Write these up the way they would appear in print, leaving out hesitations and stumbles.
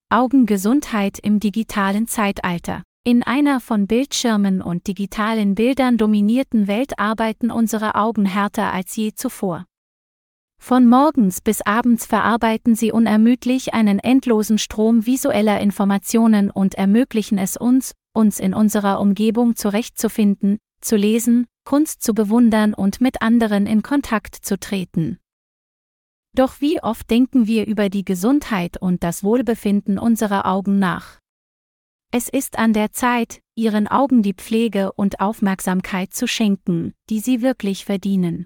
Augengesundheit im digitalen Zeitalter. In einer von Bildschirmen und digitalen Bildern dominierten Welt arbeiten unsere Augen härter als je zuvor. Von morgens bis abends verarbeiten sie unermüdlich einen endlosen Strom visueller Informationen und ermöglichen es uns in unserer Umgebung zurechtzufinden, zu lesen, Kunst zu bewundern und mit anderen in Kontakt zu treten. Doch wie oft denken wir über die Gesundheit und das Wohlbefinden unserer Augen nach? Es ist an der Zeit, Ihren Augen die Pflege und Aufmerksamkeit zu schenken, die sie wirklich verdienen.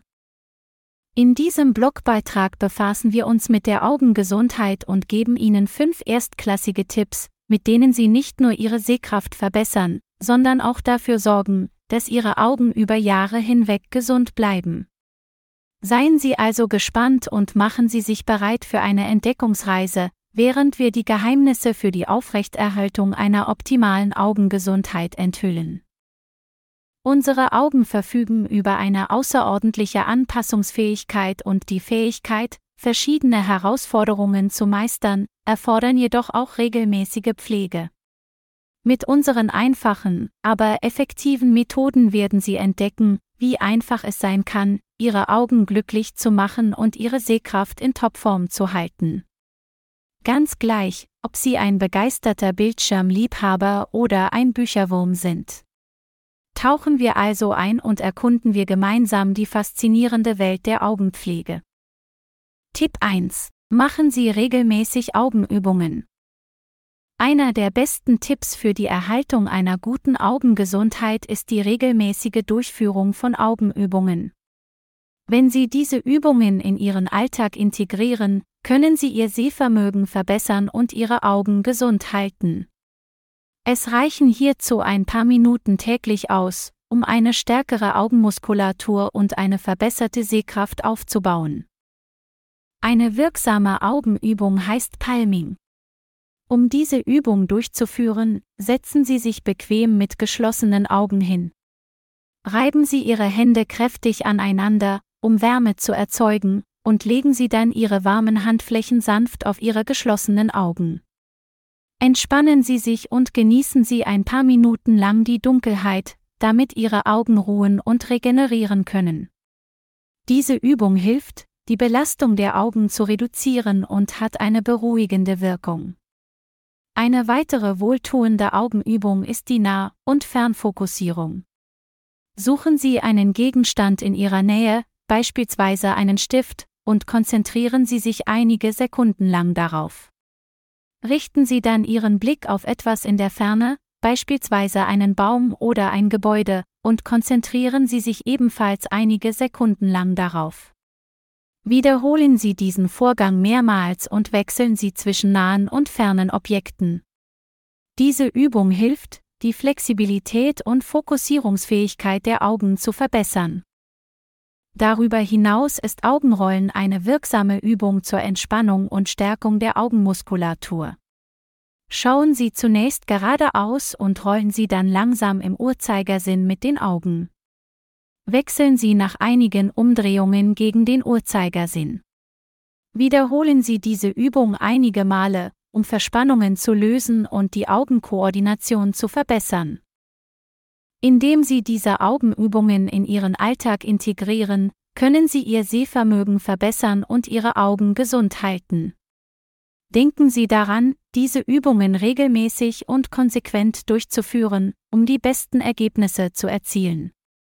In diesem Blogbeitrag befassen wir uns mit der Augengesundheit und geben Ihnen 5 erstklassige Tipps, mit denen Sie nicht nur Ihre Sehkraft verbessern, sondern auch dafür sorgen, dass Ihre Augen über Jahre hinweg gesund bleiben. Seien Sie also gespannt und machen Sie sich bereit für eine Entdeckungsreise, während wir die Geheimnisse für die Aufrechterhaltung einer optimalen Augengesundheit enthüllen. Unsere Augen verfügen über eine außerordentliche Anpassungsfähigkeit und die Fähigkeit, verschiedene Herausforderungen zu meistern, erfordern jedoch auch regelmäßige Pflege. Mit unseren einfachen, aber effektiven Methoden werden Sie entdecken, wie einfach es sein kann, Ihre Augen glücklich zu machen und Ihre Sehkraft in Topform zu halten. Ganz gleich, ob Sie ein begeisterter Bildschirmliebhaber oder ein Bücherwurm sind. Tauchen wir also ein und erkunden wir gemeinsam die faszinierende Welt der Augenpflege. Tipp 1: Machen Sie regelmäßig Augenübungen. Einer der besten Tipps für die Erhaltung einer guten Augengesundheit ist die regelmäßige Durchführung von Augenübungen. Wenn Sie diese Übungen in Ihren Alltag integrieren, können Sie Ihr Sehvermögen verbessern und Ihre Augen gesund halten. Es reichen hierzu ein paar Minuten täglich aus, um eine stärkere Augenmuskulatur und eine verbesserte Sehkraft aufzubauen. Eine wirksame Augenübung heißt Palming. Um diese Übung durchzuführen, setzen Sie sich bequem mit geschlossenen Augen hin. Reiben Sie Ihre Hände kräftig aneinander, um Wärme zu erzeugen, und legen Sie dann Ihre warmen Handflächen sanft auf Ihre geschlossenen Augen. Entspannen Sie sich und genießen Sie ein paar Minuten lang die Dunkelheit, damit Ihre Augen ruhen und regenerieren können. Diese Übung hilft, die Belastung der Augen zu reduzieren und hat eine beruhigende Wirkung. Eine weitere wohltuende Augenübung ist die Nah- und Fernfokussierung. Suchen Sie einen Gegenstand in Ihrer Nähe, beispielsweise einen Stift, und konzentrieren Sie sich einige Sekunden lang darauf. Richten Sie dann Ihren Blick auf etwas in der Ferne, beispielsweise einen Baum oder ein Gebäude, und konzentrieren Sie sich ebenfalls einige Sekunden lang darauf. Wiederholen Sie diesen Vorgang mehrmals und wechseln Sie zwischen nahen und fernen Objekten. Diese Übung hilft, die Flexibilität und Fokussierungsfähigkeit der Augen zu verbessern. Darüber hinaus ist Augenrollen eine wirksame Übung zur Entspannung und Stärkung der Augenmuskulatur. Schauen Sie zunächst geradeaus und rollen Sie dann langsam im Uhrzeigersinn mit den Augen. Wechseln Sie nach einigen Umdrehungen gegen den Uhrzeigersinn. Wiederholen Sie diese Übung einige Male, um Verspannungen zu lösen und die Augenkoordination zu verbessern. Indem Sie diese Augenübungen in Ihren Alltag integrieren, können Sie Ihr Sehvermögen verbessern und Ihre Augen gesund halten. Denken Sie daran, diese Übungen regelmäßig und konsequent durchzuführen, um die besten Ergebnisse zu erzielen.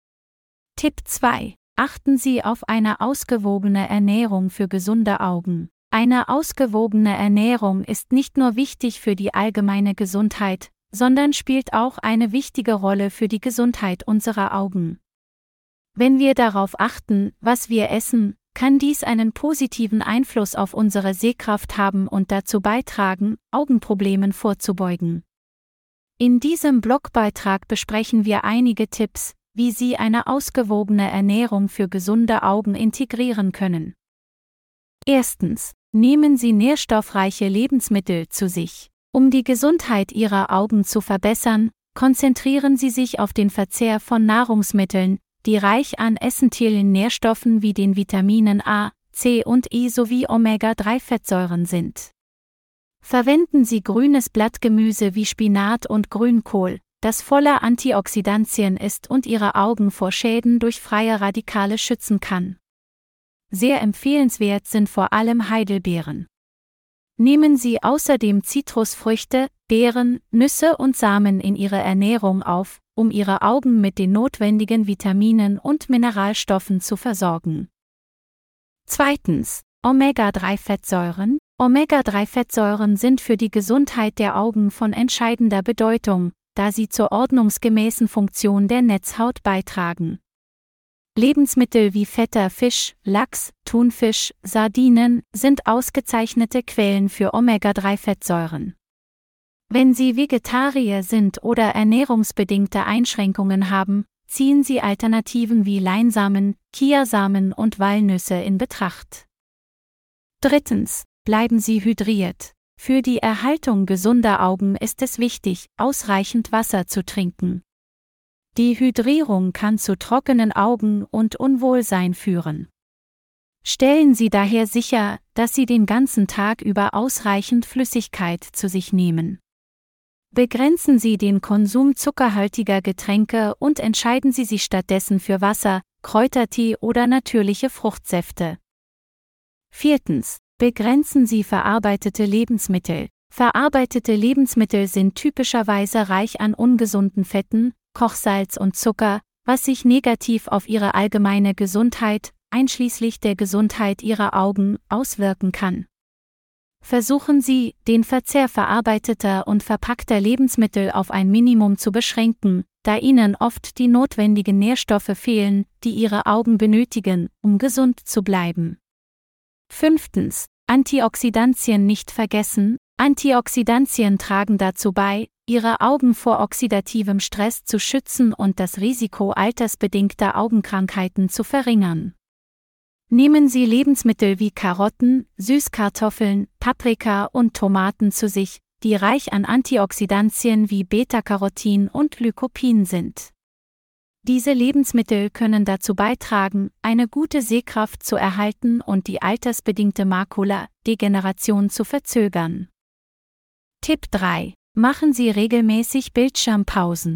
Tipp 2: Achten Sie auf eine ausgewogene Ernährung für gesunde Augen. Eine ausgewogene Ernährung ist nicht nur wichtig für die allgemeine Gesundheit, sondern spielt auch eine wichtige Rolle für die Gesundheit unserer Augen. Wenn wir darauf achten, was wir essen, kann dies einen positiven Einfluss auf unsere Sehkraft haben und dazu beitragen, Augenproblemen vorzubeugen. In diesem Blogbeitrag besprechen wir einige Tipps, wie Sie eine ausgewogene Ernährung für gesunde Augen integrieren können. Erstens: Nehmen Sie nährstoffreiche Lebensmittel zu sich. Um die Gesundheit Ihrer Augen zu verbessern, konzentrieren Sie sich auf den Verzehr von Nahrungsmitteln, die reich an essentiellen Nährstoffen wie den Vitaminen A, C und E sowie Omega-3-Fettsäuren sind. Verwenden Sie grünes Blattgemüse wie Spinat und Grünkohl, das voller Antioxidantien ist und Ihre Augen vor Schäden durch freie Radikale schützen kann. Sehr empfehlenswert sind vor allem Heidelbeeren. Nehmen Sie außerdem Zitrusfrüchte, Beeren, Nüsse und Samen in Ihre Ernährung auf, um Ihre Augen mit den notwendigen Vitaminen und Mineralstoffen zu versorgen. 2. Omega-3-Fettsäuren. Omega-3-Fettsäuren sind für die Gesundheit der Augen von entscheidender Bedeutung, da sie zur ordnungsgemäßen Funktion der Netzhaut beitragen. Lebensmittel wie fetter Fisch, Lachs, Thunfisch, Sardinen sind ausgezeichnete Quellen für Omega-3-Fettsäuren. Wenn Sie Vegetarier sind oder ernährungsbedingte Einschränkungen haben, ziehen Sie Alternativen wie Leinsamen, Chiasamen und Walnüsse in Betracht. 3. Bleiben Sie hydriert. Für die Erhaltung gesunder Augen ist es wichtig, ausreichend Wasser zu trinken. Die Hydrierung kann zu trockenen Augen und Unwohlsein führen. Stellen Sie daher sicher, dass Sie den ganzen Tag über ausreichend Flüssigkeit zu sich nehmen. Begrenzen Sie den Konsum zuckerhaltiger Getränke und entscheiden Sie sich stattdessen für Wasser, Kräutertee oder natürliche Fruchtsäfte. 4. Begrenzen Sie verarbeitete Lebensmittel. Verarbeitete Lebensmittel sind typischerweise reich an ungesunden Fetten, Kochsalz und Zucker, was sich negativ auf Ihre allgemeine Gesundheit, einschließlich der Gesundheit Ihrer Augen, auswirken kann. Versuchen Sie, den Verzehr verarbeiteter und verpackter Lebensmittel auf ein Minimum zu beschränken, da Ihnen oft die notwendigen Nährstoffe fehlen, die Ihre Augen benötigen, um gesund zu bleiben. 5. Antioxidantien nicht vergessen. Antioxidantien tragen dazu bei, Ihre Augen vor oxidativem Stress zu schützen und das Risiko altersbedingter Augenkrankheiten zu verringern. Nehmen Sie Lebensmittel wie Karotten, Süßkartoffeln, Paprika und Tomaten zu sich, die reich an Antioxidantien wie Beta-Carotin und Lycopin sind. Diese Lebensmittel können dazu beitragen, eine gute Sehkraft zu erhalten und die altersbedingte Makuladegeneration zu verzögern. Tipp 3. Machen Sie regelmäßig Bildschirmpausen.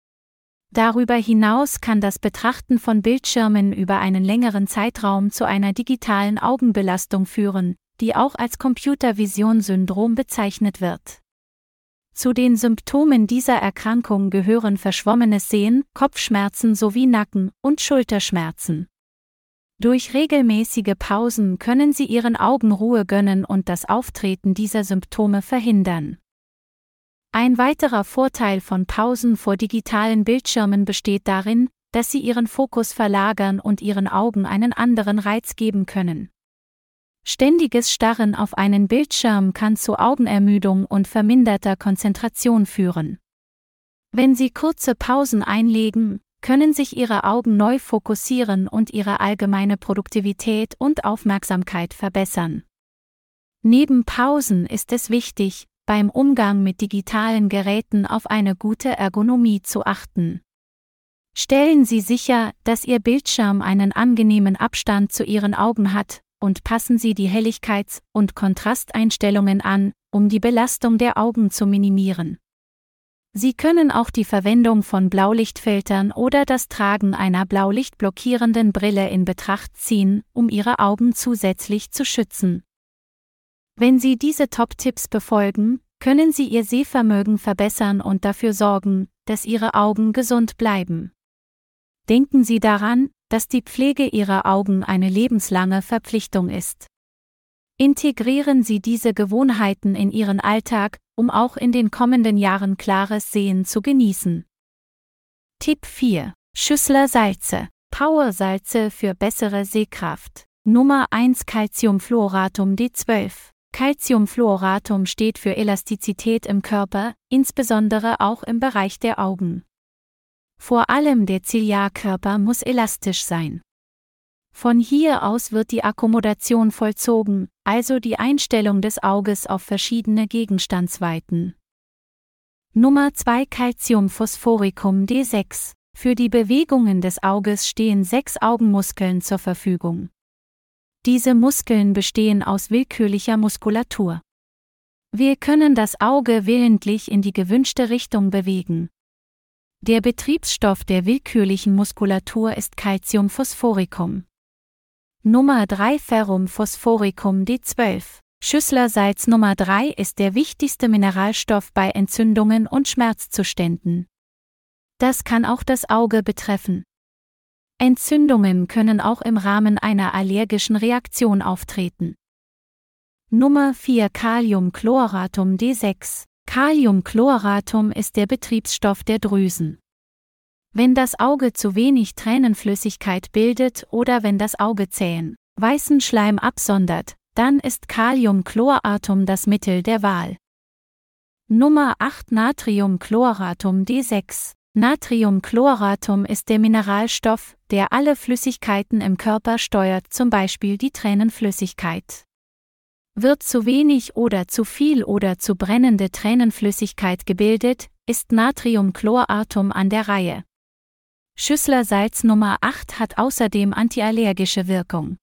Darüber hinaus kann das Betrachten von Bildschirmen über einen längeren Zeitraum zu einer digitalen Augenbelastung führen, die auch als Computer-Vision-Syndrom bezeichnet wird. Zu den Symptomen dieser Erkrankung gehören verschwommenes Sehen, Kopfschmerzen sowie Nacken- und Schulterschmerzen. Durch regelmäßige Pausen können Sie Ihren Augen Ruhe gönnen und das Auftreten dieser Symptome verhindern. Ein weiterer Vorteil von Pausen vor digitalen Bildschirmen besteht darin, dass Sie Ihren Fokus verlagern und Ihren Augen einen anderen Reiz geben können. Ständiges Starren auf einen Bildschirm kann zu Augenermüdung und verminderter Konzentration führen. Wenn Sie kurze Pausen einlegen, können sich Ihre Augen neu fokussieren und Ihre allgemeine Produktivität und Aufmerksamkeit verbessern. Neben Pausen ist es wichtig, beim Umgang mit digitalen Geräten auf eine gute Ergonomie zu achten. Stellen Sie sicher, dass Ihr Bildschirm einen angenehmen Abstand zu Ihren Augen hat, und passen Sie die Helligkeits- und Kontrasteinstellungen an, um die Belastung der Augen zu minimieren. Sie können auch die Verwendung von Blaulichtfiltern oder das Tragen einer blaulichtblockierenden Brille in Betracht ziehen, um Ihre Augen zusätzlich zu schützen. Wenn Sie diese Top-Tipps befolgen, können Sie Ihr Sehvermögen verbessern und dafür sorgen, dass Ihre Augen gesund bleiben. Denken Sie daran, dass die Pflege Ihrer Augen eine lebenslange Verpflichtung ist. Integrieren Sie diese Gewohnheiten in Ihren Alltag, um auch in den kommenden Jahren klares Sehen zu genießen. Tipp 4. Schüssler Salze. Powersalze für bessere Sehkraft. Nummer 1 Calciumfluoratum D12. Calciumfluoratum steht für Elastizität im Körper, insbesondere auch im Bereich der Augen. Vor allem der Ziliarkörper muss elastisch sein. Von hier aus wird die Akkommodation vollzogen, also die Einstellung des Auges auf verschiedene Gegenstandsweiten. Nummer 2 Calciumphosphoricum D6. Für die Bewegungen des Auges stehen 6 Augenmuskeln zur Verfügung. Diese Muskeln bestehen aus willkürlicher Muskulatur. Wir können das Auge willentlich in die gewünschte Richtung bewegen. Der Betriebsstoff der willkürlichen Muskulatur ist Calcium phosphoricum. Nummer 3 Ferrum phosphoricum D12. Schüsslersalz Nummer 3 ist der wichtigste Mineralstoff bei Entzündungen und Schmerzzuständen. Das kann auch das Auge betreffen. Entzündungen können auch im Rahmen einer allergischen Reaktion auftreten. Nummer 4 Kaliumchloratum D6. Kaliumchloratum ist der Betriebsstoff der Drüsen. Wenn das Auge zu wenig Tränenflüssigkeit bildet oder wenn das Auge zähen, weißen Schleim absondert, dann ist Kaliumchloratum das Mittel der Wahl. Nummer 8 Natriumchloratum D6. Natriumchloratum ist der Mineralstoff, der alle Flüssigkeiten im Körper steuert, zum Beispiel die Tränenflüssigkeit. Wird zu wenig oder zu viel oder zu brennende Tränenflüssigkeit gebildet, ist Natriumchloratum an der Reihe. Schüsslersalz Nummer 8 hat außerdem antiallergische Wirkung.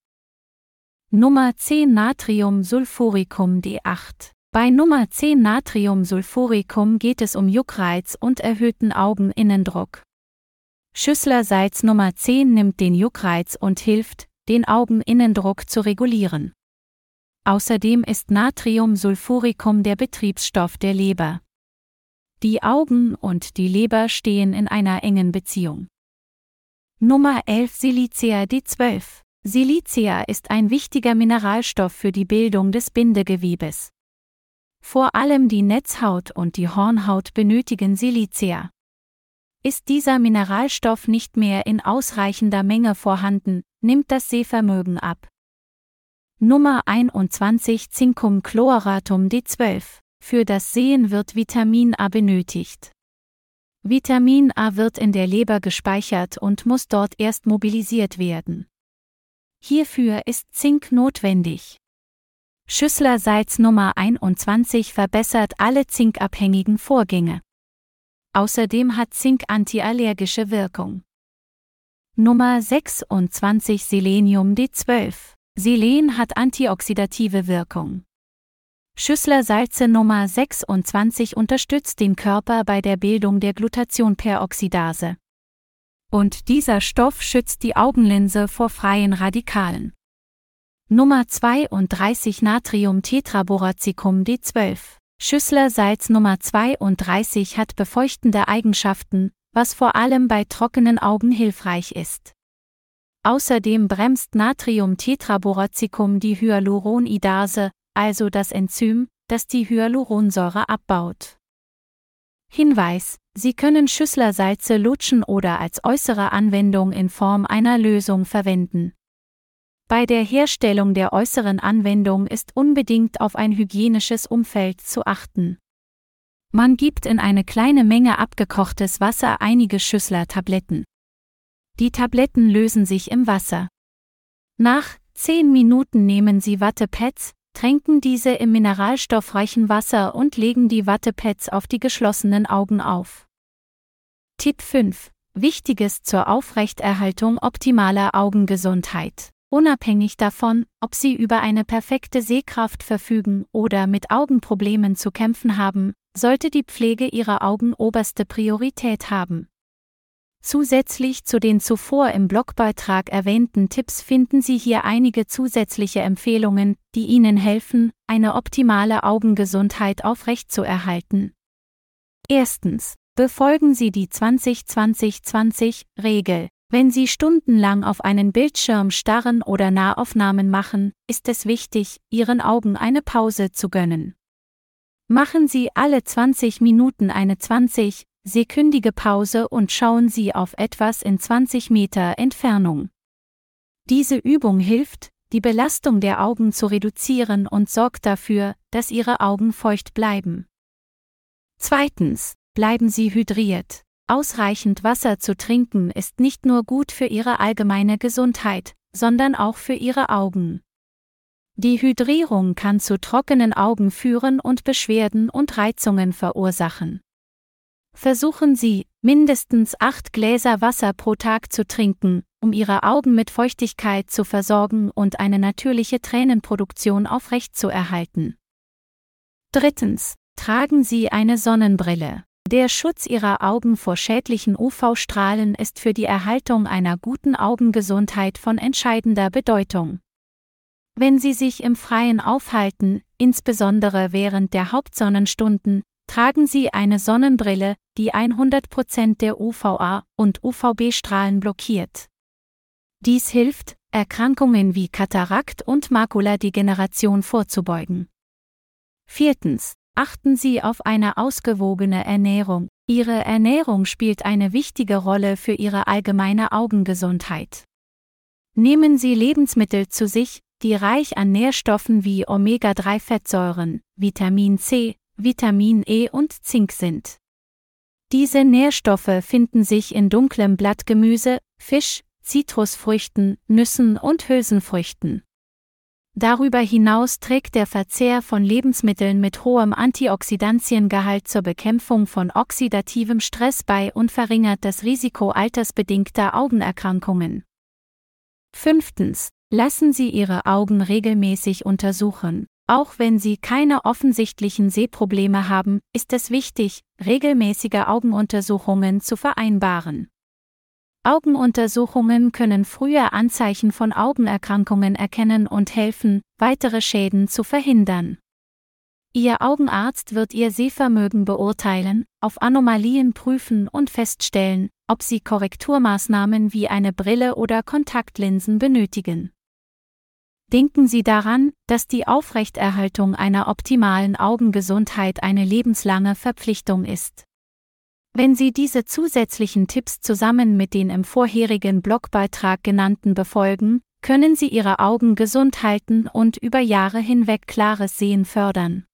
Nummer 10 Natriumsulfuricum D8. Bei Nummer 10 Natriumsulfuricum geht es um Juckreiz und erhöhten Augeninnendruck. Schüsslersalz Nummer 10 nimmt den Juckreiz und hilft, den Augeninnendruck zu regulieren. Außerdem ist Natriumsulfuricum der Betriebsstoff der Leber. Die Augen und die Leber stehen in einer engen Beziehung. Nummer 11 Silicea D12. Silicea ist ein wichtiger Mineralstoff für die Bildung des Bindegewebes. Vor allem die Netzhaut und die Hornhaut benötigen Silicea. Ist dieser Mineralstoff nicht mehr in ausreichender Menge vorhanden, nimmt das Sehvermögen ab. Nummer 21 Zincumchloratum D12. Für das Sehen wird Vitamin A benötigt. Vitamin A wird in der Leber gespeichert und muss dort erst mobilisiert werden. Hierfür ist Zink notwendig. Schüsslersalz Nummer 21 verbessert alle zinkabhängigen Vorgänge. Außerdem hat Zink antiallergische Wirkung. Nummer 26 Selenium D12. Selen hat antioxidative Wirkung. Schüsslersalze Nummer 26 unterstützt den Körper bei der Bildung der Glutathionperoxidase. Und dieser Stoff schützt die Augenlinse vor freien Radikalen. Nummer 32 Natriumtetraboracicum D12. Schüsslersalz Nummer 32 hat befeuchtende Eigenschaften, was vor allem bei trockenen Augen hilfreich ist. Außerdem bremst Natriumtetraboracicum die Hyaluronidase, also das Enzym, das die Hyaluronsäure abbaut. Hinweis: Sie können Schüsslersalze lutschen oder als äußere Anwendung in Form einer Lösung verwenden. Bei der Herstellung der äußeren Anwendung ist unbedingt auf ein hygienisches Umfeld zu achten. Man gibt in eine kleine Menge abgekochtes Wasser einige Schüssler-Tabletten. Die Tabletten lösen sich im Wasser. Nach 10 Minuten nehmen Sie Wattepads, tränken diese im mineralstoffreichen Wasser und legen die Wattepads auf die geschlossenen Augen auf. Tipp 5. Wichtiges zur Aufrechterhaltung optimaler Augengesundheit. Unabhängig davon, ob Sie über eine perfekte Sehkraft verfügen oder mit Augenproblemen zu kämpfen haben, sollte die Pflege Ihrer Augen oberste Priorität haben. Zusätzlich zu den zuvor im Blogbeitrag erwähnten Tipps finden Sie hier einige zusätzliche Empfehlungen, die Ihnen helfen, eine optimale Augengesundheit aufrechtzuerhalten. Erstens. Befolgen Sie die 20-20-20-Regel. Wenn Sie stundenlang auf einen Bildschirm starren oder Nahaufnahmen machen, ist es wichtig, Ihren Augen eine Pause zu gönnen. Machen Sie alle 20 Minuten eine 20-sekündige Pause und schauen Sie auf etwas in 20 Meter Entfernung. Diese Übung hilft, die Belastung der Augen zu reduzieren und sorgt dafür, dass Ihre Augen feucht bleiben. Zweitens. Bleiben Sie hydriert. Ausreichend Wasser zu trinken ist nicht nur gut für Ihre allgemeine Gesundheit, sondern auch für Ihre Augen. Die Hydrierung kann zu trockenen Augen führen und Beschwerden und Reizungen verursachen. Versuchen Sie, mindestens 8 Gläser Wasser pro Tag zu trinken, um Ihre Augen mit Feuchtigkeit zu versorgen und eine natürliche Tränenproduktion aufrechtzuerhalten. Drittens, tragen Sie eine Sonnenbrille. Der Schutz Ihrer Augen vor schädlichen UV-Strahlen ist für die Erhaltung einer guten Augengesundheit von entscheidender Bedeutung. Wenn Sie sich im Freien aufhalten, insbesondere während der Hauptsonnenstunden, tragen Sie eine Sonnenbrille, die 100% der UVA- und UVB-Strahlen blockiert. Dies hilft, Erkrankungen wie Katarakt und Makuladegeneration vorzubeugen. Viertens, achten Sie auf eine ausgewogene Ernährung. Ihre Ernährung spielt eine wichtige Rolle für Ihre allgemeine Augengesundheit. Nehmen Sie Lebensmittel zu sich, die reich an Nährstoffen wie Omega-3-Fettsäuren, Vitamin C, Vitamin E und Zink sind. Diese Nährstoffe finden sich in dunklem Blattgemüse, Fisch, Zitrusfrüchten, Nüssen und Hülsenfrüchten. Darüber hinaus trägt der Verzehr von Lebensmitteln mit hohem Antioxidantiengehalt zur Bekämpfung von oxidativem Stress bei und verringert das Risiko altersbedingter Augenerkrankungen. Fünftens, lassen Sie Ihre Augen regelmäßig untersuchen. Auch wenn Sie keine offensichtlichen Sehprobleme haben, ist es wichtig, regelmäßige Augenuntersuchungen zu vereinbaren. Augenuntersuchungen können frühe Anzeichen von Augenerkrankungen erkennen und helfen, weitere Schäden zu verhindern. Ihr Augenarzt wird Ihr Sehvermögen beurteilen, auf Anomalien prüfen und feststellen, ob Sie Korrekturmaßnahmen wie eine Brille oder Kontaktlinsen benötigen. Denken Sie daran, dass die Aufrechterhaltung einer optimalen Augengesundheit eine lebenslange Verpflichtung ist. Wenn Sie diese zusätzlichen Tipps zusammen mit den im vorherigen Blogbeitrag genannten befolgen, können Sie Ihre Augen gesund halten und über Jahre hinweg klares Sehen fördern.